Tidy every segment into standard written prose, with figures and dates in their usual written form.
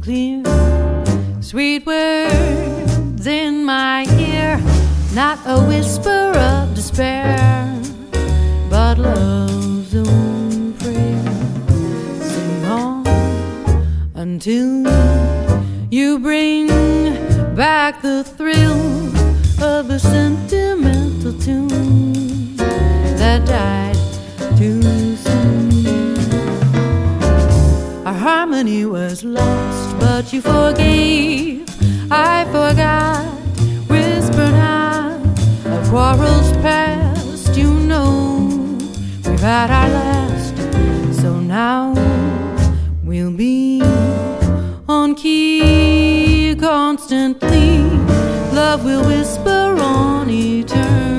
and clear. Sweet words in my ear, not a whisper of despair, but love's own prayer. Sing on until you bring back the thrill of a sentimental tune that died too soon. Our harmony was lost, but you forgave. I forgot. Whisper not of quarrels past. You know we've had our last, so now we'll be on key constantly. Love will whisper on eternally.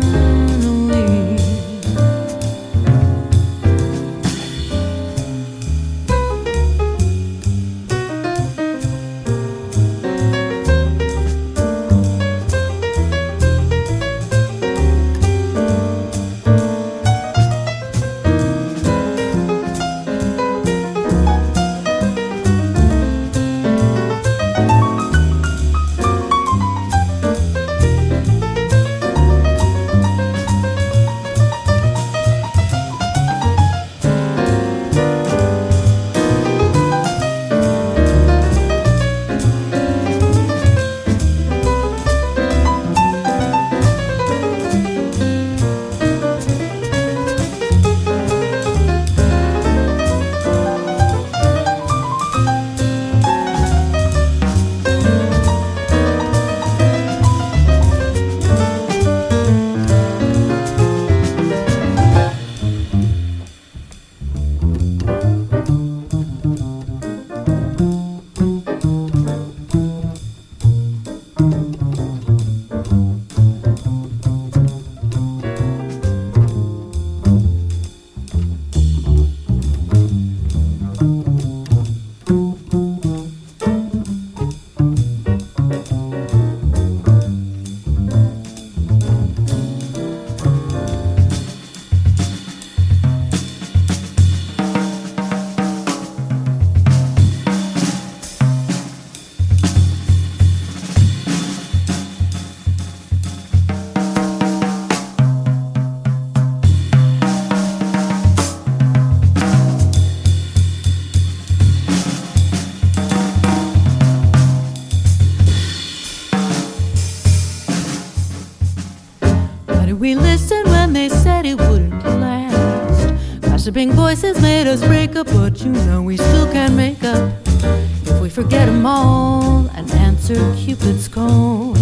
We listened when they said it wouldn't last. Gossiping voices made us break up, but you know we still can make up if we forget them all and answer Cupid's call.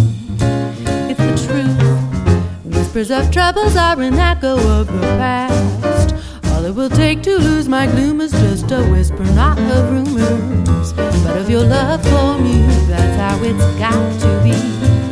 It's the truth. Whispers of troubles are an echo of the past. All it will take to lose my gloom is just a whisper, not of rumors, but of your love for me. That's how it's got to be.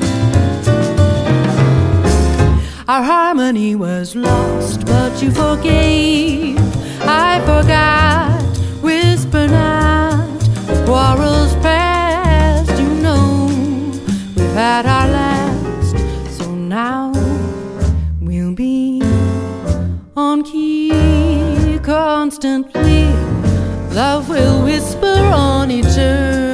Our harmony was lost, but you forgave. I forgot. Whisper not of quarrels past. You know we've had our last, so now we'll be on key constantly. Love will whisper on eternity.